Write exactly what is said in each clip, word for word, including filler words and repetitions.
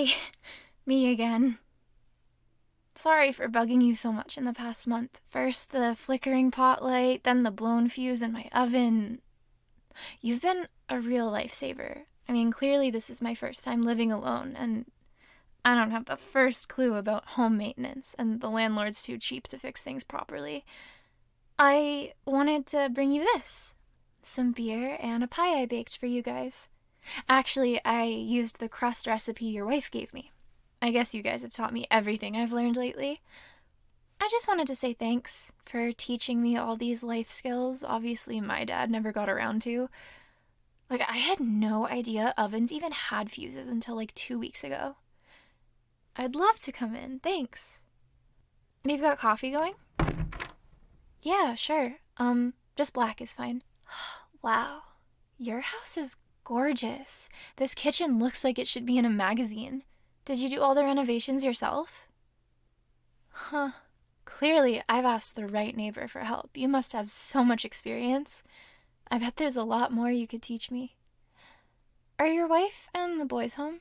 Hey, me again. Sorry for bugging you so much in the past month. First the flickering pot light, then the blown fuse in my oven. You've been a real lifesaver. I mean, clearly this is my first time living alone, and I don't have the first clue about home maintenance, and the landlord's too cheap to fix things properly. I wanted to bring you this. Some beer and a pie I baked for you guys. Actually, I used the crust recipe your wife gave me. I guess you guys have taught me everything I've learned lately. I just wanted to say thanks for teaching me all these life skills obviously my dad never got around to. Like, I had no idea ovens even had fuses until like two weeks ago. I'd love to come in, thanks. You've got coffee going? Yeah, sure. Um, just black is fine. Wow, your house is gorgeous. This kitchen looks like it should be in a magazine. Did you do all the renovations yourself? Huh. Clearly, I've asked the right neighbor for help. You must have so much experience. I bet there's a lot more you could teach me. Are your wife and the boys home?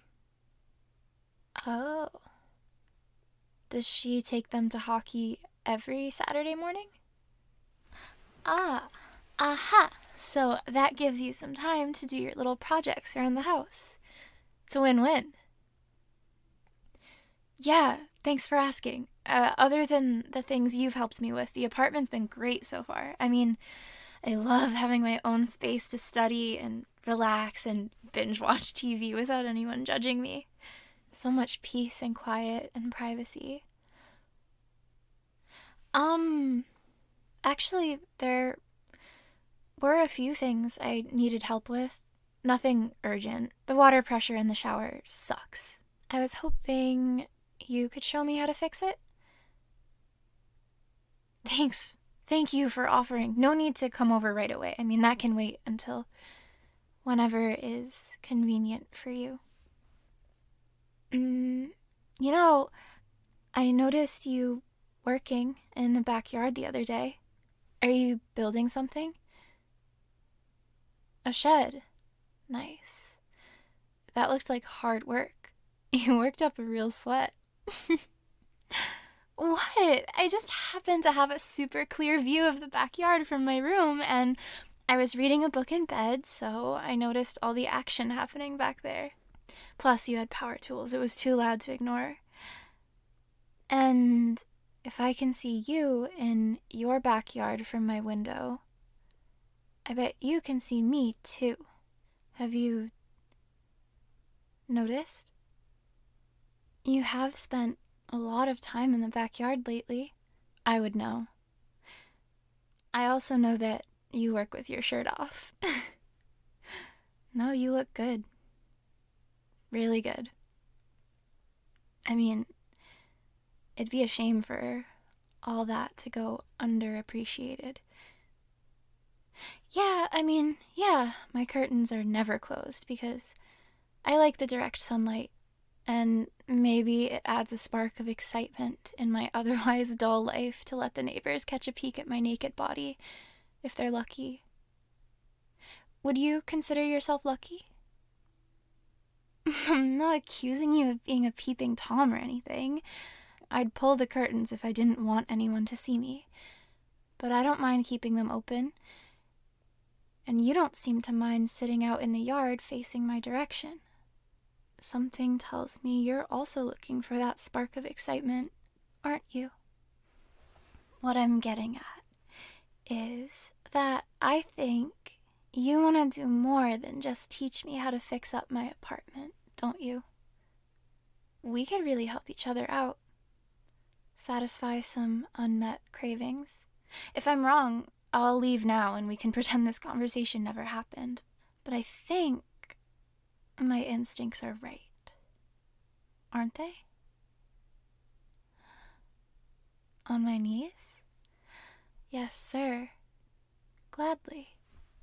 Oh. Does she take them to hockey every Saturday morning? Ah. Aha. So that gives you some time to do your little projects around the house. It's a win-win. Yeah, thanks for asking. Uh, other than the things you've helped me with, the apartment's been great so far. I mean, I love having my own space to study and relax and binge watch T V without anyone judging me. So much peace and quiet and privacy. Um, actually, there were a few things I needed help with. Nothing urgent. The water pressure in the shower sucks. I was hoping you could show me how to fix it? Thanks. Thank you for offering. No need to come over right away. I mean, that can wait until whenever is convenient for you. Mm, you know, I noticed you working in the backyard the other day. Are you building something? A shed. Nice. That looked like hard work. You worked up a real sweat. What? I just happened to have a super clear view of the backyard from my room, and I was reading a book in bed, so I noticed all the action happening back there. Plus, you had power tools. It was too loud to ignore. And if I can see you in your backyard from my window, I bet you can see me too. Have you noticed? You have spent a lot of time in the backyard lately. I would know. I also know that you work with your shirt off. No, you look good. Really good. I mean, it'd be a shame for all that to go underappreciated. Yeah, I mean, yeah, my curtains are never closed because I like the direct sunlight. And maybe it adds a spark of excitement in my otherwise dull life to let the neighbors catch a peek at my naked body, if they're lucky. Would you consider yourself lucky? I'm not accusing you of being a peeping Tom or anything. I'd pull the curtains if I didn't want anyone to see me. But I don't mind keeping them open. And you don't seem to mind sitting out in the yard facing my direction. Something tells me you're also looking for that spark of excitement, aren't you? What I'm getting at is that I think you want to do more than just teach me how to fix up my apartment, don't you? We could really help each other out. Satisfy some unmet cravings. If I'm wrong, I'll leave now and we can pretend this conversation never happened. But I think my instincts are right. Aren't they? On my knees? Yes, sir. Gladly.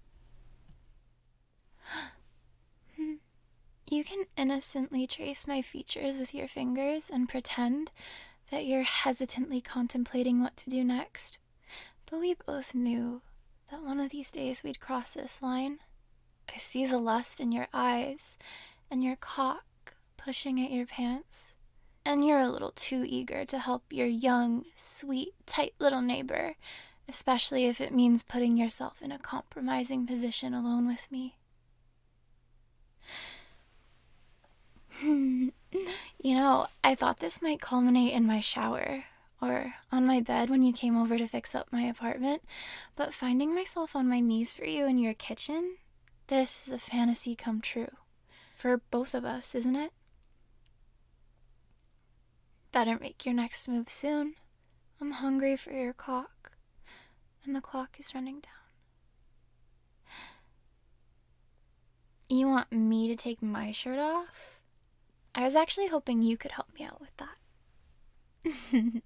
You can innocently trace my features with your fingers and pretend that you're hesitantly contemplating what to do next. But we both knew that one of these days we'd cross this line. I see the lust in your eyes and your cock pushing at your pants, and you're a little too eager to help your young, sweet, tight little neighbor, especially if it means putting yourself in a compromising position alone with me. You know, I thought this might culminate in my shower, or on my bed when you came over to fix up my apartment, but finding myself on my knees for you in your kitchen, this is a fantasy come true. For both of us, isn't it? Better make your next move soon. I'm hungry for your cock, and the clock is running down. You want me to take my shirt off? I was actually hoping you could help me out with that.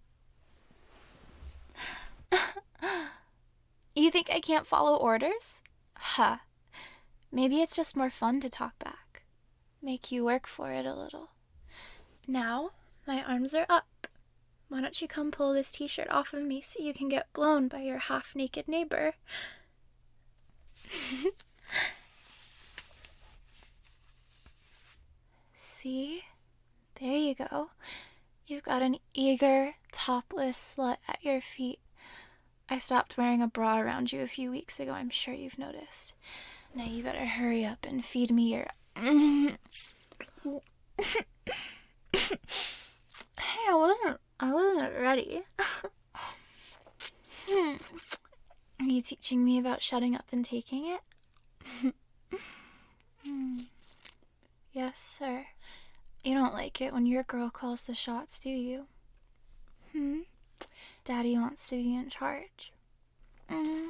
You think I can't follow orders? Huh. Maybe it's just more fun to talk back. Make you work for it a little. Now, my arms are up. Why don't you come pull this t-shirt off of me so you can get blown by your half-naked neighbor? See? There you go. You've got an eager, topless slut at your feet. I stopped wearing a bra around you a few weeks ago, I'm sure you've noticed. Now you better hurry up and feed me your... Hey, I wasn't, I wasn't ready. Are you teaching me about shutting up and taking it? Yes, sir. You don't like it when your girl calls the shots, do you? Hmm? Daddy wants to be in charge. Mm.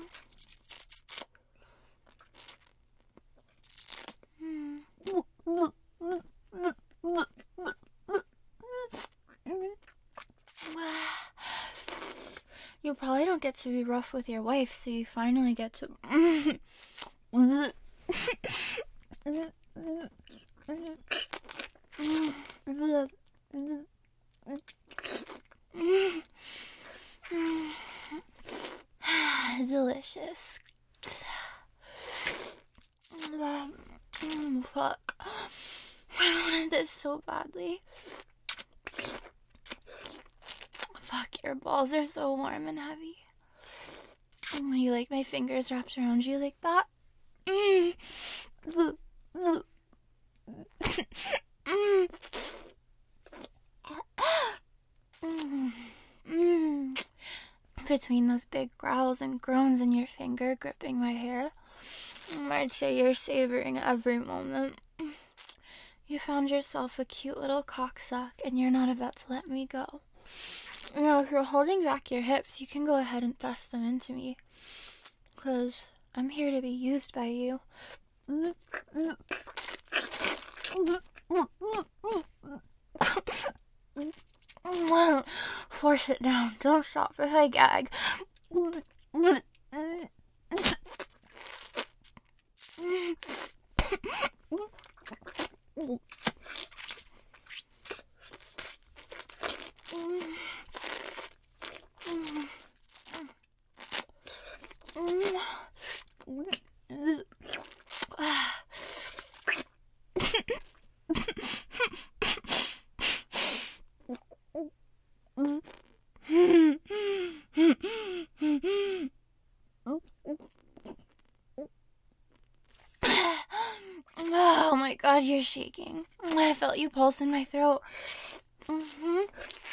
Mm. You probably don't get to be rough with your wife, so you finally get to... Delicious. Fuck. I wanted this so badly. Fuck, your balls are so warm and heavy. You like my fingers wrapped around you like that? Mm. Mm. Mm. Between those big growls and groans and your finger gripping my hair, I'd say you're savoring every moment. You found yourself a cute little cocksuck and you're not about to let me go. You know, if you're holding back your hips, you can go ahead and thrust them into me. Because I'm here to be used by you. Force it down. Don't stop if I gag. Oh my god, you're shaking. I felt you pulse in my throat. Mm-hmm.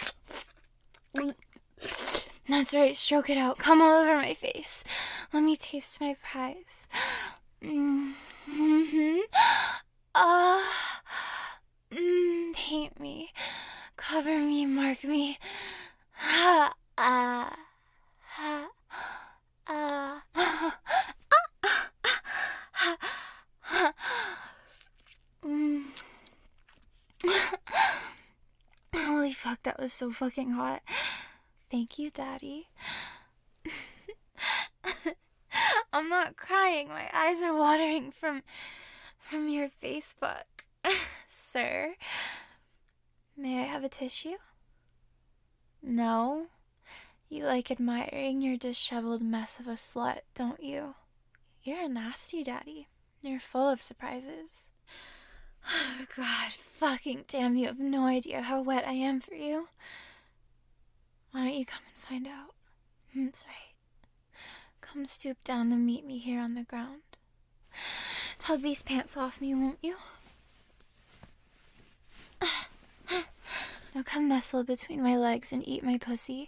That's right, stroke it out. Come all over my face. Let me taste my prize. Mm-hmm. Ah. Uh, mm, paint me. Cover me, mark me. Ha. Ah. Ha. Ah. Mm. Holy fuck, that was so fucking hot. Thank you, Daddy. I'm not crying. My eyes are watering from from your Facebook. Sir, may I have a tissue? No? You like admiring your disheveled mess of a slut, don't you? You're a nasty daddy. You're full of surprises. God fucking damn, you have no idea how wet I am for you. Why don't you come and find out? That's right. Come stoop down to meet me here on the ground. Tug these pants off me, won't you? Now come nestle between my legs and eat my pussy.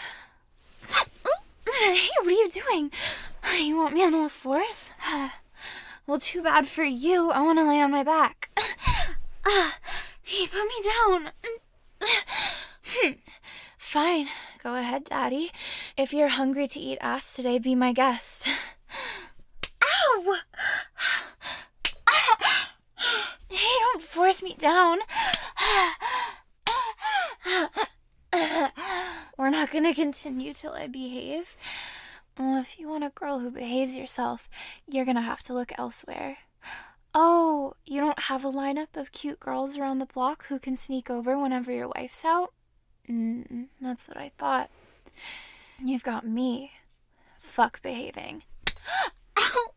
Hey, what are you doing? You want me on all fours? Well, too bad for you. I want to lay on my back. Hey, put me down. Fine. Go ahead, Daddy. If you're hungry to eat ass today, be my guest. Ow! Hey, don't force me down. We're not gonna continue till I behave. Well, if you want a girl who behaves herself, you're gonna have to look elsewhere. Oh, you don't have a lineup of cute girls around the block who can sneak over whenever your wife's out? Mm, that's what I thought. You've got me. Fuck behaving. Ow!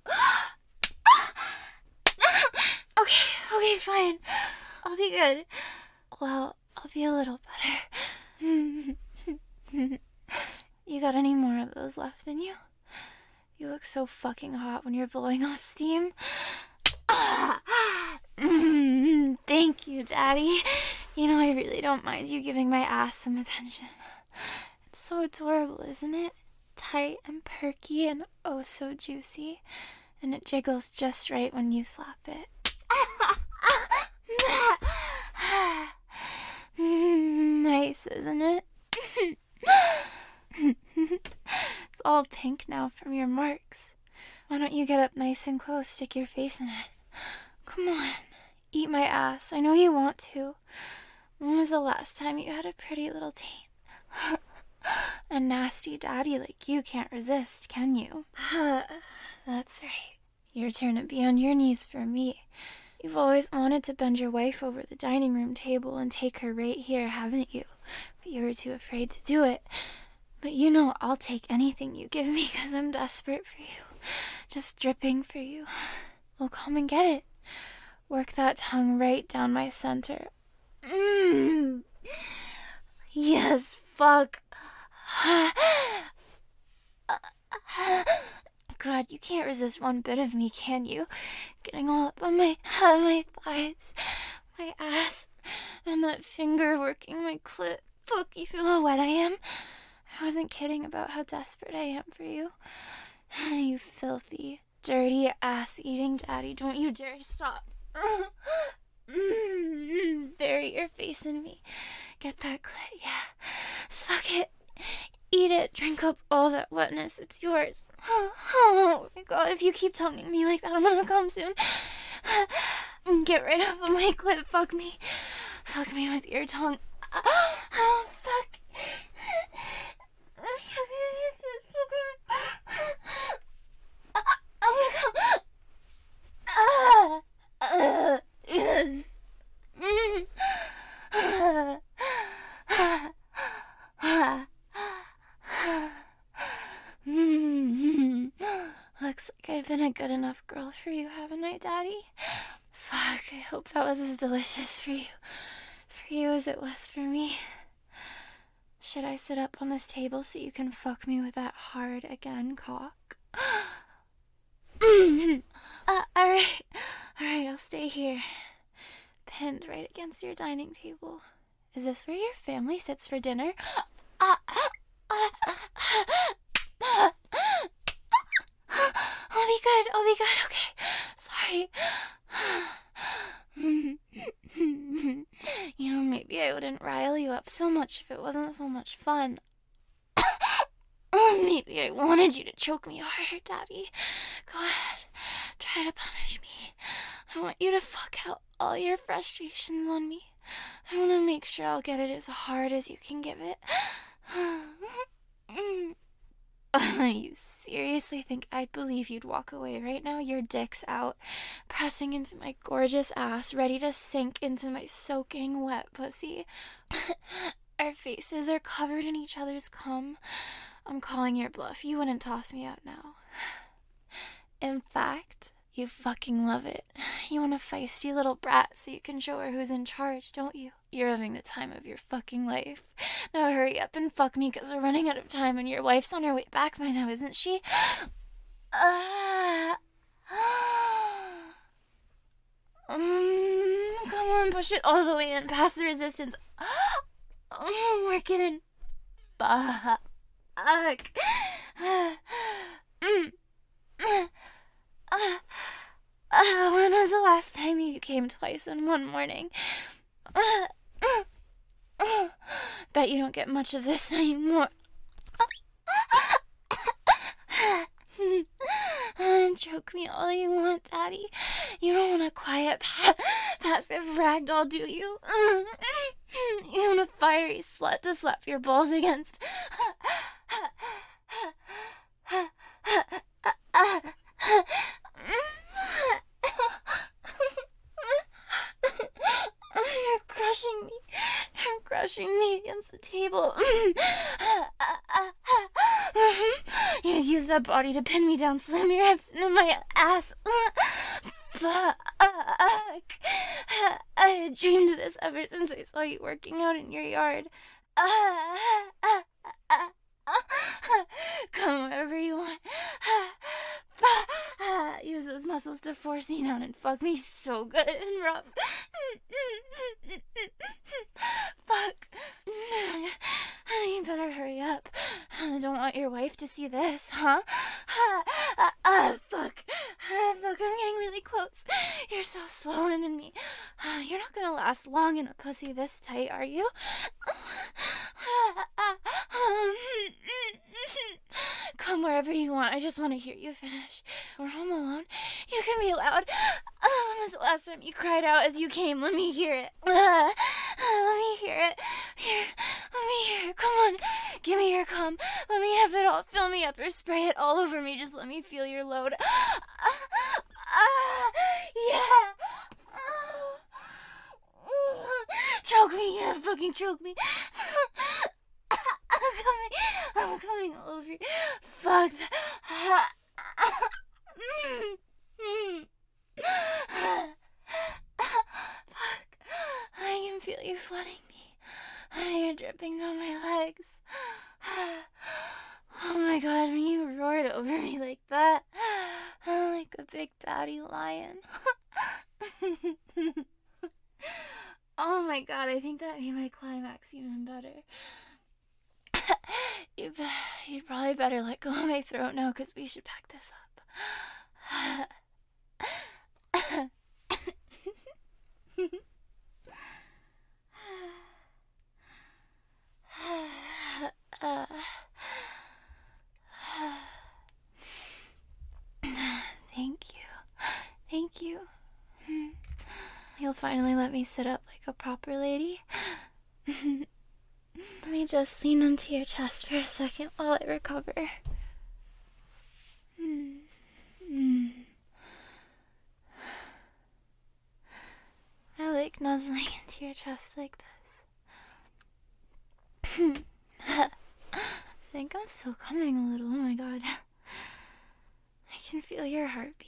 Okay, okay, fine. I'll be good. Well, I'll be a little better. You got any more of those left in you? You look so fucking hot when you're blowing off steam. Thank you, Daddy. You know, I really don't mind you giving my ass some attention. It's so adorable, isn't it? Tight and perky and oh so juicy. And it jiggles just right when you slap it. Nice, isn't it? It's all pink now from your marks. Why don't you get up nice and close, stick your face in it? Come on, eat my ass. I know you want to. When was the last time you had a pretty little taint? A nasty daddy like you can't resist, can you? That's right. Your turn to be on your knees for me. You've always wanted to bend your wife over the dining room table and take her right here, haven't you? But you were too afraid to do it. But you know I'll take anything you give me because I'm desperate for you. Just dripping for you. Well, come and get it. Work that tongue right down my center. Mmm. Yes, fuck. God, you can't resist one bit of me, can you? Getting all up on my, uh, my thighs, my ass, and that finger working my clit. Fuck, you feel how wet I am? I wasn't kidding about how desperate I am for you. You filthy, dirty, ass-eating daddy. Don't you dare stop. Bury your face in me. Get that clit, yeah. Suck it. Eat it. Drink up all that wetness. It's yours. Oh my god, if you keep tonguing me like that, I'm gonna come soon. Get right up on my clit. Fuck me. Fuck me with your tongue. Oh, fuck. Yes, yes, yes, yes. I'm gonna come. Ah, uh, yes. Mm. Mm. Looks like I've been a good enough girl for you, haven't I, Daddy? Fuck, I hope that was as delicious for you. For you as it was for me. Should I sit up on this table so you can fuck me with that hard again cock? uh, alright, alright, I'll stay here. Pinned right against your dining table. Is this where your family sits for dinner? Uh, uh, uh, I'll be good, I'll be good, okay. Sorry. You know, maybe I wouldn't rile you up so much if it wasn't so much fun. Maybe I wanted you to choke me harder, Daddy. Go ahead, try to punish me. I want you to fuck out all your frustrations on me. I want to make sure I'll get it as hard as you can give it. You seriously think I'd believe you'd walk away right now? Your dick's out, pressing into my gorgeous ass, ready to sink into my soaking wet pussy. Our faces are covered in each other's cum. I'm calling your bluff. You wouldn't toss me out now. In fact, You fucking love it. You want a feisty little brat so you can show her who's in charge, don't you? You're having the time of your fucking life. Now hurry up and fuck me because we're running out of time and your wife's on her way back by now, isn't she? Uh, um, come on, push it all the way in past the resistance. Oh, work it in. Fuck. Mm. Uh, uh, when was the last time you came twice in one morning? Uh, uh, uh, bet you don't get much of this anymore. Choke me all you want, Daddy. You don't want a quiet, pa- passive ragdoll, do you? You want a fiery slut to slap your balls against? You're crushing me. You're crushing me against the table. You use that body to pin me down, slam your hips into my ass. Fuck. I dreamed of this ever since I saw you working out in your yard. Come wherever you want. Use those muscles to force me down and fuck me so good and rough. Fuck. You better hurry up. I don't want your wife to see this, huh? Ah, fuck. Fuck, I'm getting really close. You're so swollen in me. You're not gonna last long in a pussy this tight, are you? Come wherever you want. I just want to hear you finish. We're home alone. You can be loud. Oh, when was the last time you cried out as you came? Let me hear it. Uh, let me hear it. Here, let me hear it. Come on. Give me your cum. Let me have it all. Fill me up or spray it all over me. Just let me feel your load. Uh, uh, yeah. Uh, choke me. Yeah, fucking choke me. I'm coming. I'm coming all over you. Fuck that. Mm, mm. Fuck. I can feel you flooding me. You're dripping down my legs. Oh my god, when you roared over me like that, like a big daddy lion. Oh my god, I think that made my climax even better. You'd, you'd probably better let go of my throat now, because we should pack this up. uh, Thank you. Thank you. You'll finally let me sit up like a proper lady. Let me just lean onto your chest for a second while I recover. Mm. Mm. I like nuzzling into your chest like this. I think I'm still coming a little. Oh my god. I can feel your heartbeat.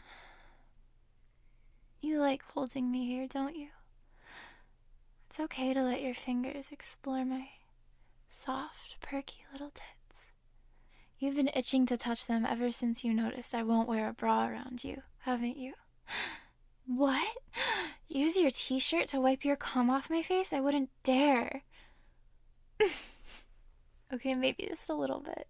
You like holding me here, don't you? It's okay to let your fingers explore my soft, perky little tits. You've been itching to touch them ever since you noticed I won't wear a bra around you, haven't you? What? Use your t-shirt to wipe your cum off my face? I wouldn't dare. Okay, maybe just a little bit.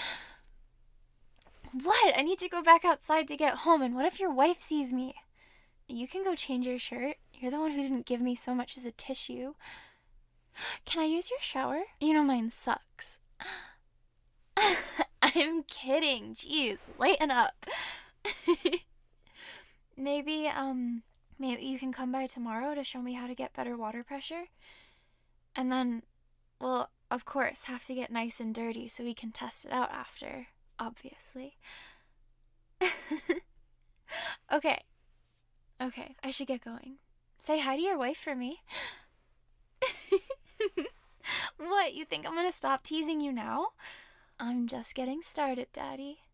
What? I need to go back outside to get home, and what if your wife sees me? You can go change your shirt. You're the one who didn't give me so much as a tissue. Can I use your shower? You know mine sucks. I'm kidding. Jeez, lighten up. Maybe, um, maybe you can come by tomorrow to show me how to get better water pressure. And then, well, of course, have to get nice and dirty so we can test it out after, obviously. Okay. Okay, I should get going. Say hi to your wife for me. What, you think I'm gonna stop teasing you now? I'm just getting started, Daddy.